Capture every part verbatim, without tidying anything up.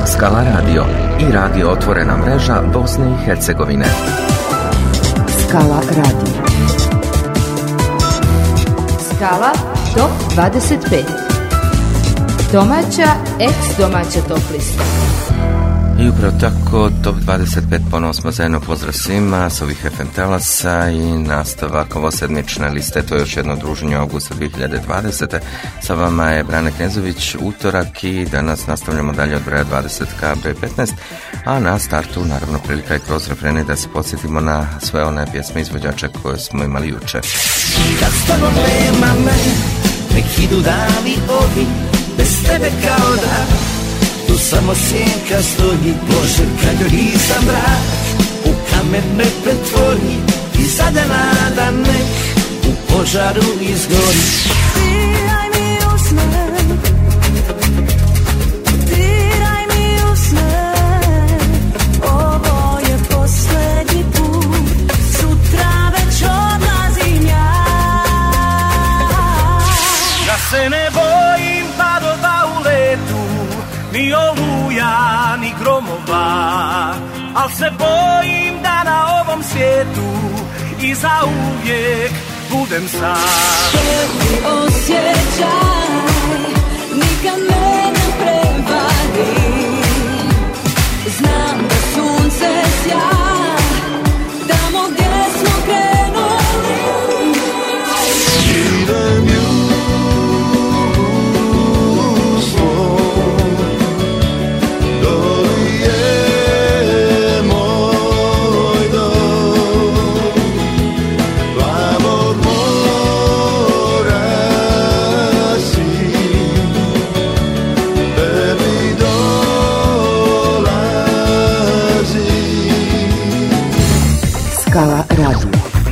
Skala Radio i radio Otvorena mreža Bosne i Hercegovine. Skala Radio. Skala top dvadeset pet. Domaća, ex-domaća top lista. I upravo tako, top dvadeset pet ponovo smo zajedno, pozdrav svima s ovih F M talasa i nastavak ovosedmične liste, to je još jedno druženje augusta dvije hiljade dvadesete. Sa vama je Brane Knezović, utorak, i danas nastavljamo dalje od broja dvadeset ka broj petnaest, a na startu naravno prilika je kroz refrene da se podsjetimo na sve one pjesme izvođače koje smo imali juče. Kad stvarno nema me, nek idu dani ovi, bez tebe kao da tu samo sjenka stoji. Bože, kad joj nisam brak, u kamen me pretvori i zadana da nek u požaru izgori. Diraj mi usne, diraj mi usne, ovo je posljednji put, sutra već odlazim ja. Ja se ne bojim padova u letu, ni oluja, ni gromova, al se bojim da na ovom svijetu i za uvijek budem sam. Prvi osjećaj nikad me ne prevari, znam da sunce sja tamo gdje smo krenuli. Idem Skala Radio.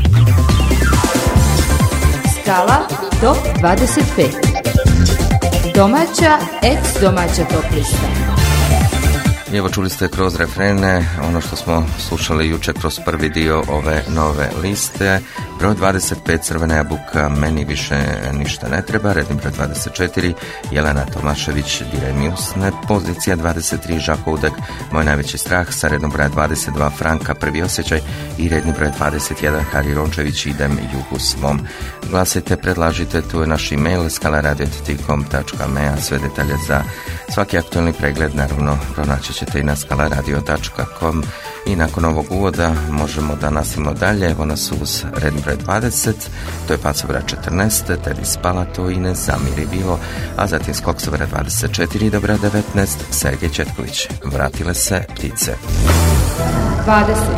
Skala top dvadeset pet. Domaća, ex-domaća top lista. Evo, čuli ste kroz refrene ono što smo slušali juče kroz prvi dio ove nove liste. Broj dvadeset pet, Crvena jabuka, Meni više ništa ne treba. Redni broj dvadeset četiri, Jelena Tomašević, Diraj mi usne. Pozicija dvadeset tri, Žako Udek, Moj najveći strah. Sa rednom broja dvadeset dva, Franka, Prvi osjećaj. I redni broj dvadeset jedan, Hari Rončević, Idem jugu svom. Glasajte, predlažite, tu je naš e-mail skala radio tačka com tačka me, a sve detalje za svaki aktualni pregled naravno pronaći ćete i na skala radio tačka com. I nakon ovog uvoda možemo da nastavimo dalje. Evo nas uz redni broj dvadeset, to je Pacovra četrnaest, Tebi spala to i ne zamiri bilo, a zatim Skoksovra dvadeset četiri, Dobra devetnaest, Sergej Četković, Vratile se ptice. dvadeset.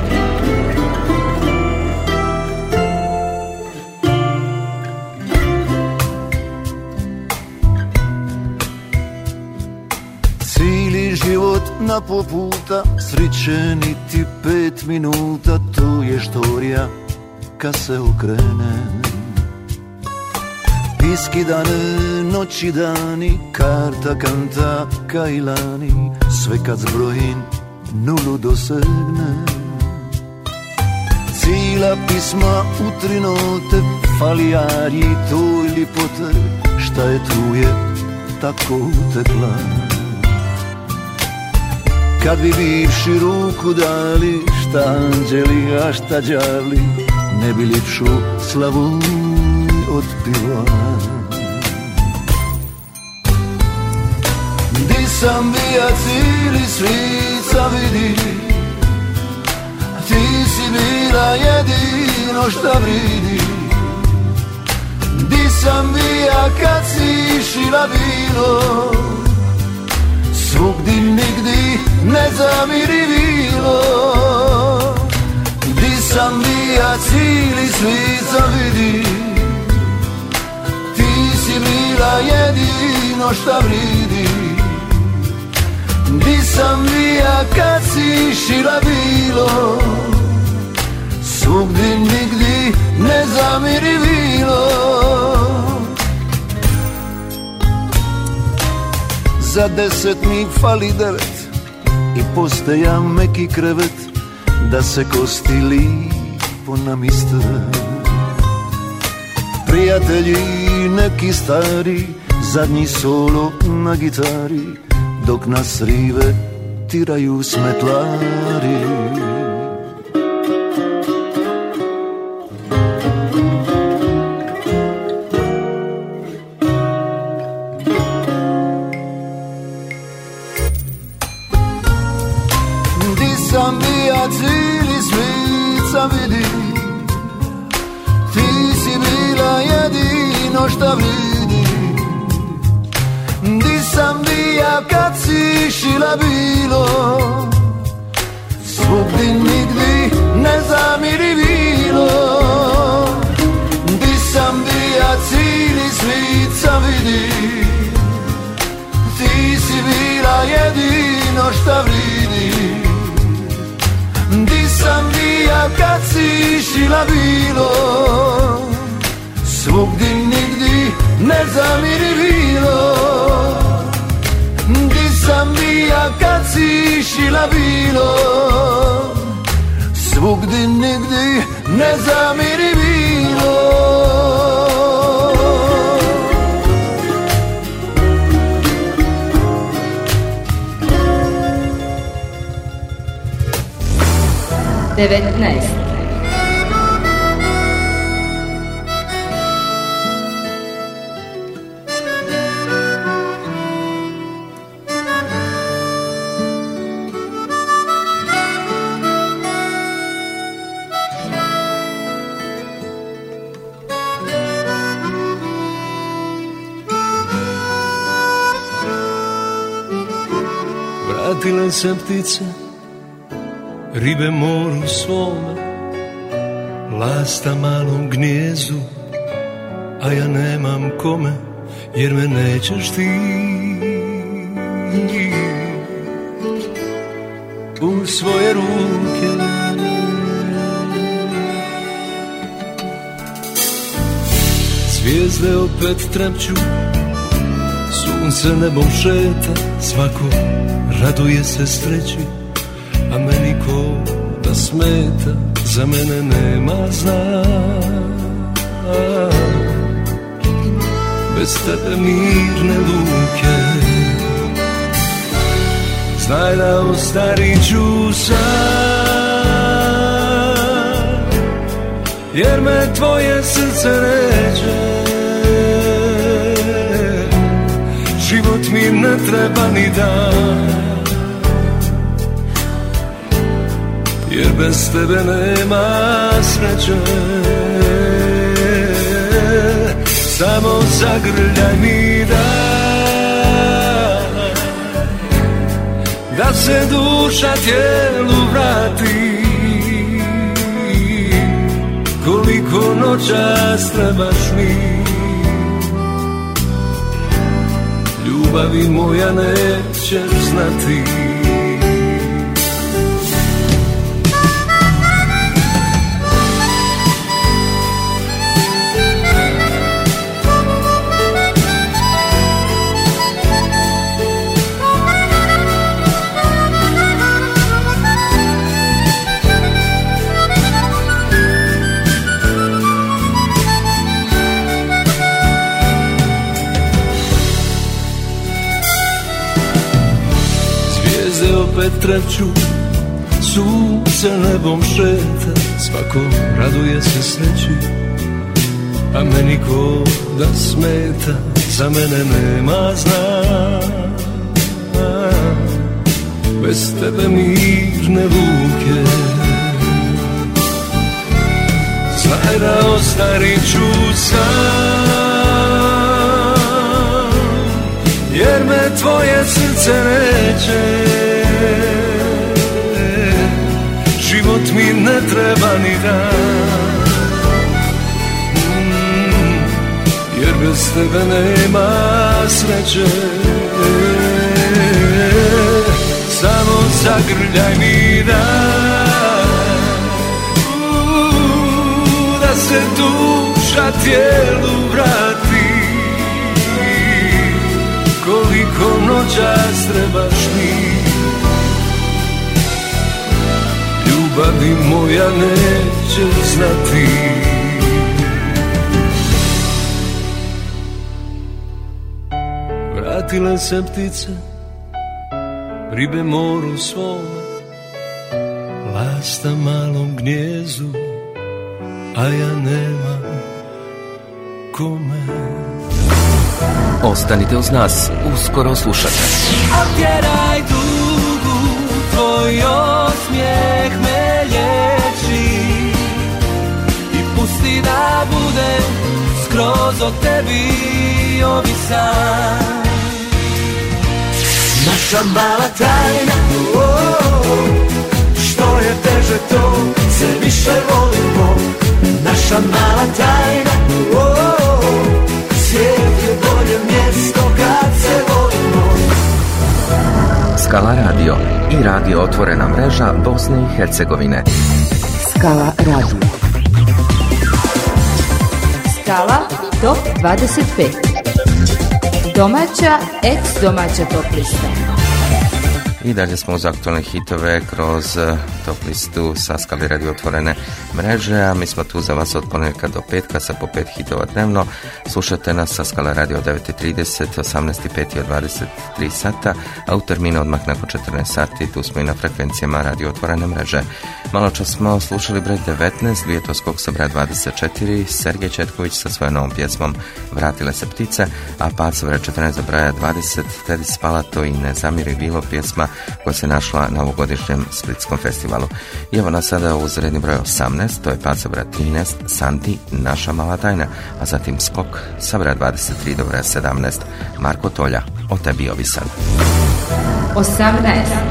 Cijeli život na po puta, sriće niti pet minuta, to je štorija kad se okrene. Piski dane, noći dani, karta kanta, kajlani, sve kad zbrojim nulu dosegne. Cijela pisma u tri note, falijarji toj lipote, šta je truje tako utekla. Kad bi bivši ruku dali, šta anđeli, a šta đavli, ne bi ljepšu slavu otpiva. Di sam bija cijeli svica vidi, ti si bila jedino šta vridi. Di sam bija kad si šila vino, svugdi nigdi ne zamiri vilo. Di sam bija cijeli svica vidi, ti si bila jedino šta vridi. Di sam bija kad si šila vilo, svugdi nigdi ne zamiri vilo. Za deset mi fali devet i postaja meki krevet, da se kosti lipo namiste. Prijatelji neki stari, zadnji solo na gitari, dok nas rive tiraju smetlari. Di sam bija cili svijet sam vidi, ti si bila jedino šta vridi. Di sam bija kad si šila bilo, svugdje nigdje ne zamiri bilo. Di sam bija cili svijet sam vidi, ti si bila jedino šta vridi. Di sam bija kad si šila bilo, svugdje nigdje ne zamiri bilo. Di sam bija kad si šila bilo, svugdje nigdje ne zamiri bilo. devetnaest. Vratile se ptice, ribe moru svome, lasta malom gnijezdu, a ja nemam kome, jer me nećeš ti. U svoje ruke zvijezde opet trepću, sunce nebom šeta, svako raduje se sreći, a meni ko da smeta, za mene nema zna. Bez tebe mirne luke, znaj da ostarit ću sam, jer me tvoje srce neće. Život mi ne treba ni dan, jer bez tebe nema sreće. Samo zagrljaj mi dan, da se duša tijelu vrati. Koliko noćas trebaš mi, ljubavi moja nećeš znati. Opet trepću, sunce nebom šeta, svako raduje se sreći, a meni ko da smeta, za mene nema zna. Bez tebe mirne luke, znaj da ostarit ću sam, jer me tvoje srce neće. Život mi ne treba ni dan, mm, jer bez tebe nema sreće. Samo zagrljaj mi dan, uh, da se duša tijelu vrati. Koliko noćas trebaš mi, ljubavi moja nećeš znati. Vratile se ptice, ribe moru svome, lasta malom gnjezdu, a ja nemam kome. Ostanite uz nas, uskoro slušate. Otjeraj tugu, tvoj osmijeh me liječi i pusti da budem skroz o tebi ovisan. Naša mala tajna, oh, oh, što je teže to, se više volimo. Naša mala tajna, oh, oh, svijet je bolje mjesto kad se volimo. Skala radio i radio otvorena mreža Bosne i Hercegovine. Skala radio. Skala top dvadeset pet. Domaća, ex-domaća top lista. I dalje smo uz aktualne hitove kroz top listu sa Skali radio otvorene mreže, a mi smo tu za vas od ponedjeljka do petka sa po pet hitova dnevno. Slušate nas sa Skala radio od devet i trideset, osamnaest i pet i od dvadeset tri sata, a u terminu odmah nakon četrnaest sati tu smo i na frekvencijama radio otvorene mreže. Malo čas smo slušali broj devetnaest, Vijetovskog sa broj dvadeset četiri, Sergej Četković sa svojom novom pjesmom Vratile se ptice, a pad sa broj četrnaest za broja dvadeset, Tedi Spalato i Ne zamiri bilo, pjesma koja se našla na ovogodišnjem Splitskom festivalu. I evo nas sada uz redni broj osamnaest, to je pad sa broja trinaest, Santi, Naša mala tajna, a zatim skok sa broja dvadeset tri do broja sedamnaest, Marko Tolja, O tebi ovisan. osamnaest.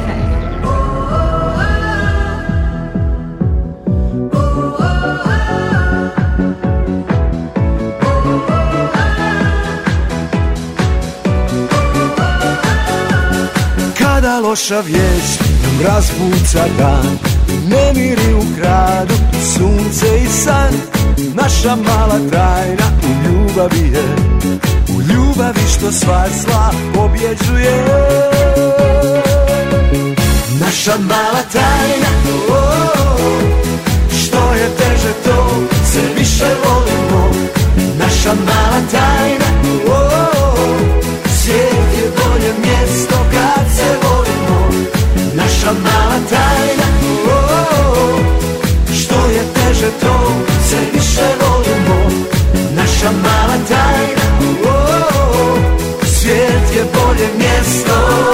Kada loša vijest nam razbuca dan, nemiri u gradu, sunce i san. Naša mala tajna u ljubavi je, u ljubavi što sva zla pobjeđuje. Naša mala tajna, oh, oh, što je teže to, se više volimo. Naša mala tajna, oh, oh, svijet je bolje mjesto kad se volimo. Naša mala tajna, oh, oh, što je teže to, se više volimo. Naša mala tajna, oh, oh, svijet je bolje mjesto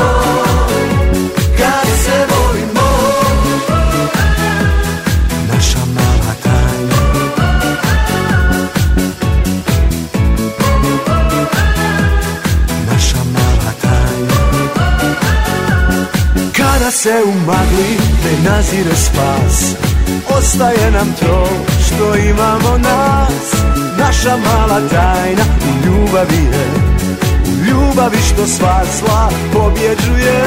kad se volimo. Naša mala tajna. Naša mala tajna. Kada se u magli ne nazire spas, ostaje nam to što imamo nas. Naša mala tajna u ljubavi je, u ljubavi što sva zla pobjeđuje.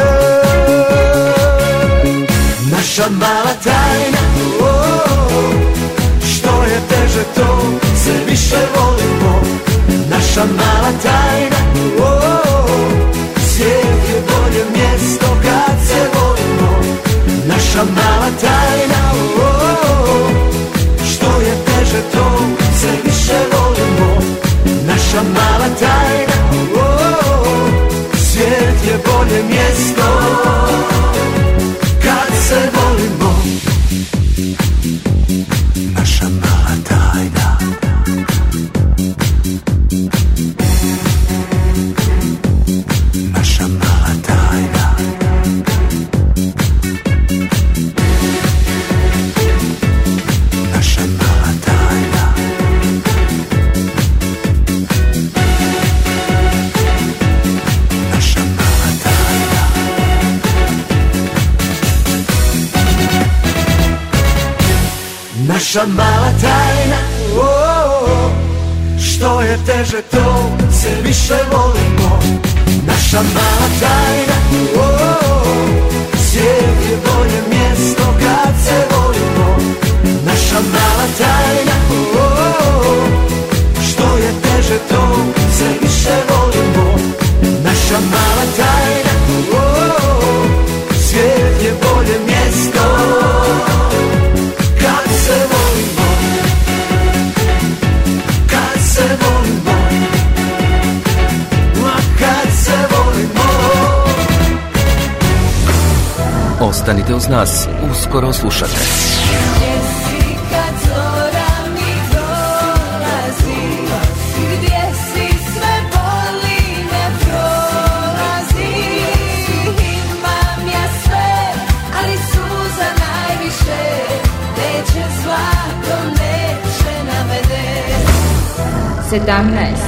Naša mala tajna, oh, oh, što je teže to, se više volimo. Naša mala tajna, oh, oh, svijet je bolje mjesto kad se volimo. Naša mala tajna, oh, oh, što je teže to, se više volimo. Naša mala tajna, oh, oh, svijet je bolje mjesto kad se volimo. Naša mala tajna. Naša mala tajna. Naša mala tajna. Naša mala tajna. Naša mala tajna, oh, oh, što je teže to, se više volimo. Naša mala tajna, oh, oh, svijet je bolje mjesto kad se volimo. Naša mala tajna, oh, oh, što je teže to, se više volimo. Naša mala tajna, oh, oh, svijet je bolje mjesto kad se volimo. Kad se volimo. Kad se volimo. Ostanite uz nas, uskoro slušate. sedamnaest.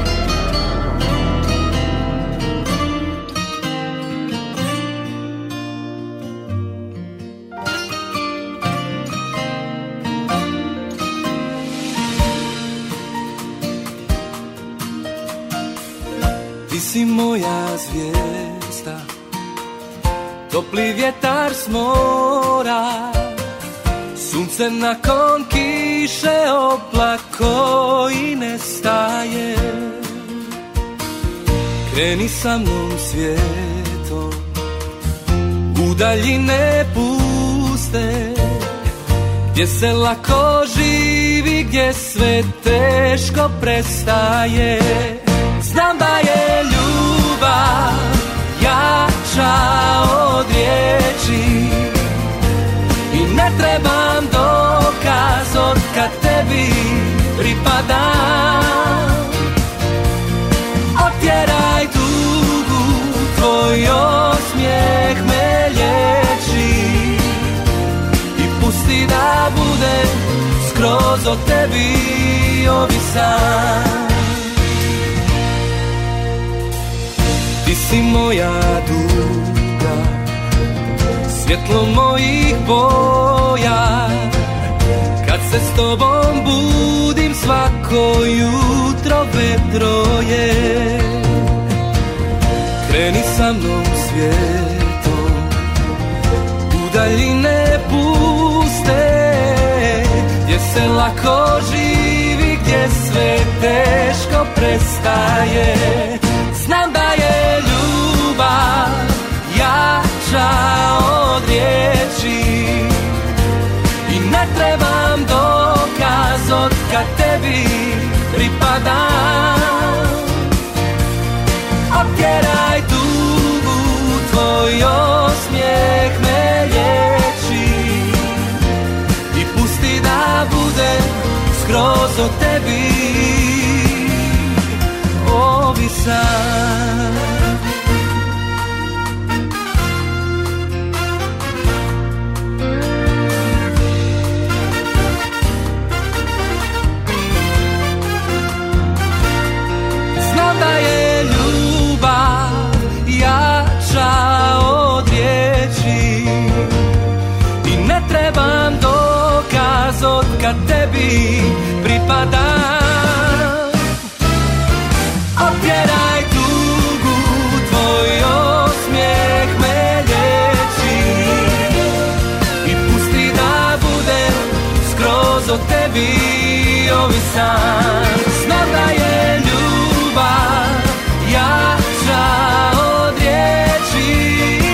Ti si moja zvijezda, topli vjetar s mora, sunce nakon kiše, oblak koji ne staje. Kreni sa mnom svijetom, u daljine puste, gdje se lako živi, gdje sve teško prestaje. Znam da je ljubav jača od riječi i ne trebam dokaz od kad tebi pripadam. Otjeraj tugu, tvoj osmijeh me liječi i pusti da budem skroz od tebi ovisan. Ti si moja duga, svjetlo mojih boja, kad se s tobom budim svako jutro vedro je. Kreni sa mnom svijetom, u daljine puste, gdje se lako živi, gdje sve teško prestaje. Znam da je ljubav jača od riječi i ne trebam dokaz od kad tebi pripadam. Otjeraj tugu, tvoj osmijeh me liječi i pusti da budem skroz od tebi ovisan. Znam da je ljubav jača od riječi i ne trebam dokaz od kad tebi pripadam. Otjeraj tugu, tvoj osmijeh me liječi i pusti da budem skroz od tebi ovisan. Znam da je ljubav jača od riječi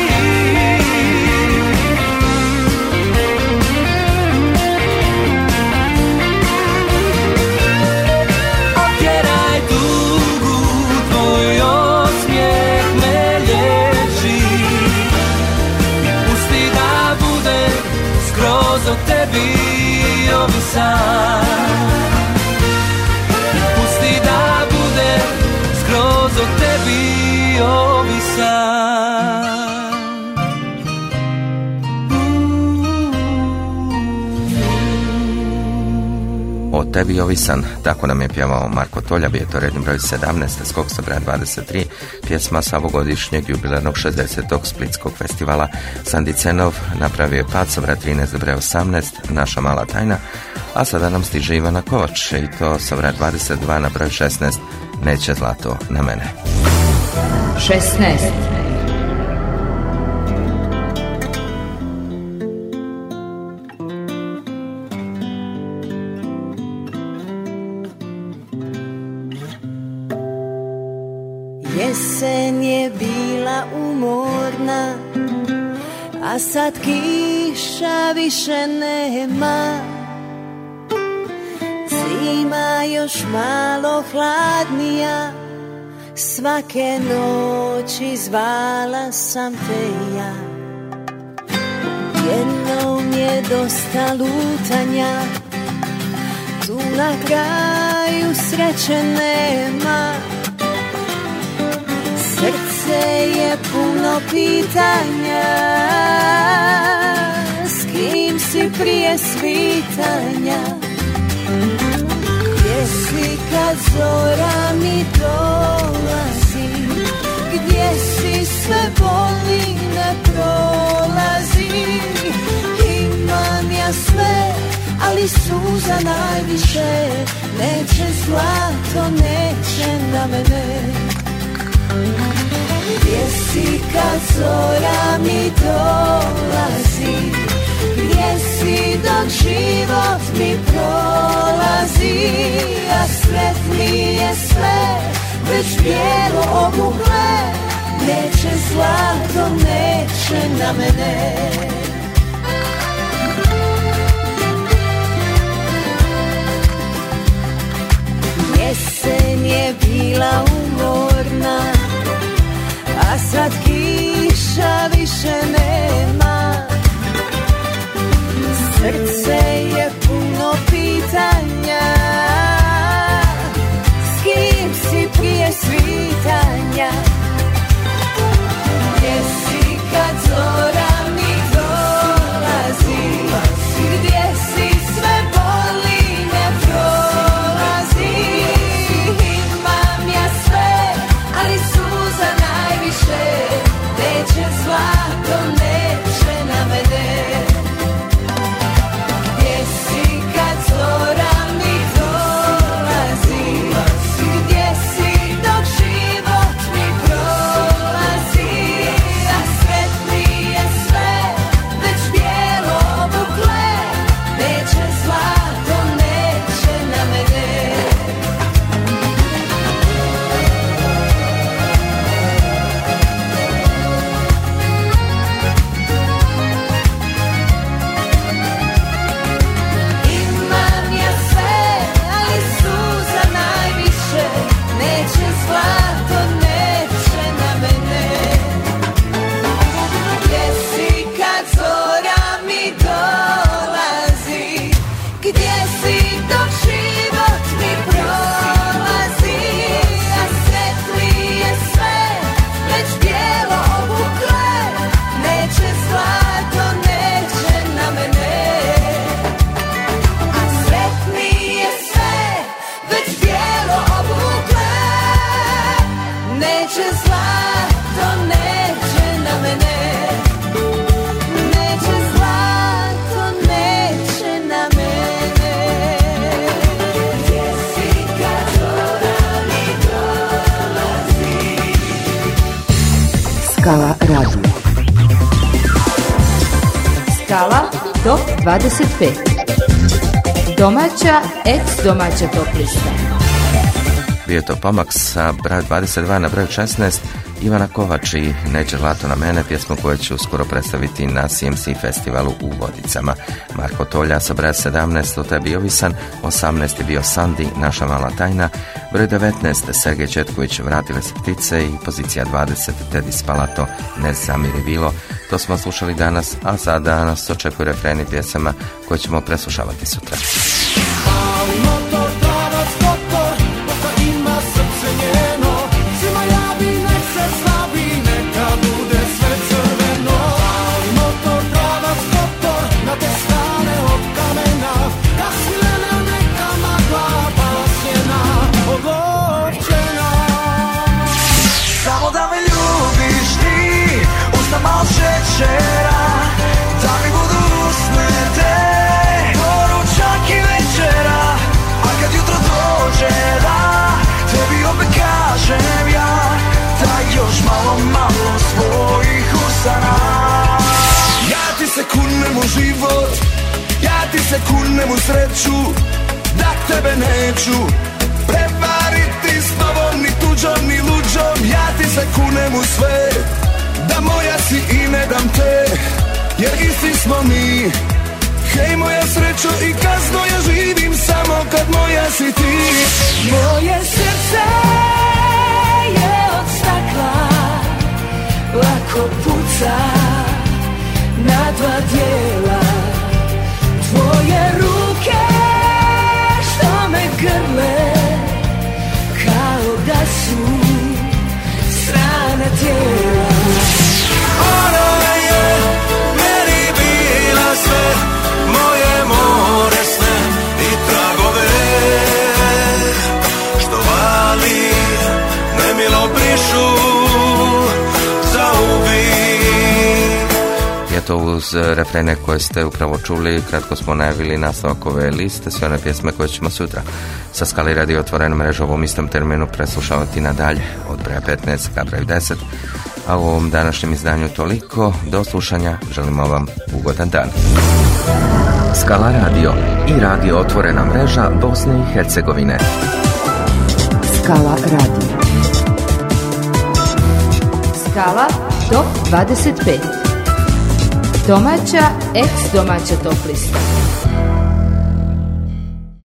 od tebi ovisan. Pusti da bude skroz od tebi ovisan. O tebi ovisan, tako nam je pjevao Marko Tolja, je to redni broj sedamnaest, skok sa broj dvadeset tri, pjesma sa ovogodišnjeg jubilarnog šezdesetog Splitskog festivala. Sandi Cenov napravio je pad sa broj trinaest do broj osamnaest, Naša mala tajna, a sada nam stiže Ivana Kovač i to sa broj dvadeset dva na broj šesnaest, Neće zlato na mene. šesnaest. Jesen je bila umorna, a sad kiša više nema. Zima još malo hladnija, svake noći zvala sam te ja. je dosta lutanja, tu na kraju sreće nema. Srce je puno pitanja, s kim si prije svitanja? Gdje si kad zora mi dolazi? Gdje si sve boli ne prolazi? Imam ja sve, ali suza najviše. Neće zlato, neće na mene. Gdje si kad zora mi dolazi? Gdje si dok život mi prolazi? A sretni je sve, već bijelo obuhle. Neće zlato, neće na mene. Jesen je bila umorna, a sad kiša više nema. Srce je puno pitanja, s kim si prije svitanja? Gdje si kad zora mi dolazi? Gdje si sve boli ne prolazi? Imam ja sve, ali suza najviše. Neće zlato, neće na mene. Gdje si kad zora mi dolazi? Gdje si dok život mi prolazi? A sretni je sve, već bijelo obukle. Neće zlato, neće na mene. Imam ja sve, ali suza najviše. Neće zlato, neće na mene. Gdje si kad zora mi dolazi? Gdje si dok život mi prolazi? A sretni je sve, već bijelo obukle. Neće zlato, neće na mene. A sretni je sve, već bijelo obukle. Neće zlato, neće na mene. Neće zlato, neće na mene. Gdje si kad zora mi dolazi? Skala radio. Skala top dvadeset pet. Domaća, ex-domaća top lista. Bio je to pomak sa broj dvadeset dva na broj šesnaest Ivana Kovač i Neće zlato na mene, pjesmu koju će uskoro predstaviti na C M C festivalu u Vodicama. Marko Tolja sa broj sedamnaest O tebi ovisan, osamnaest je bio Sandi, Naša mala tajna, broj devetnaest Sergej Četković, Vratile se ptice i pozicija dvadeset Teddy Spalato, Ne zamiri bilo. To smo slušali danas, a sada nas očekuju refreni pjesama koje ćemo preslušavati sutra. Da mi budu usne te poručak i večera. A kad jutro dođe da tebi opet kažem ja, daj još malo, malo svojih usana. Ja ti se kunem u život, ja ti se kunem u sreću, da tebe neću prevariti s novom, ni tuđom, ni luđom. Ja ti se kunem u sve, da moja si i ne dam te, jer isti smo mi. Hej moja srećo i kasno, ja živim samo kad moja si ti. Moje srce je od stakla, lako puca na dva dijela. to uz refrene koje ste upravo čuli, kratko smo najavili nastavak ove liste, sve one pjesme koje ćemo sutra sa Skali Radio otvorena mreža u ovom istom terminu preslušavati nadalje od broja petnaest ka broju deset. A u ovom današnjem izdanju toliko. Do slušanja, želimo vam ugodan dan. Skala Radio i radio otvorena mreža Bosne i Hercegovine. Skala Radio. Skala top dvadeset pet. Domaća, ex domaća top lista.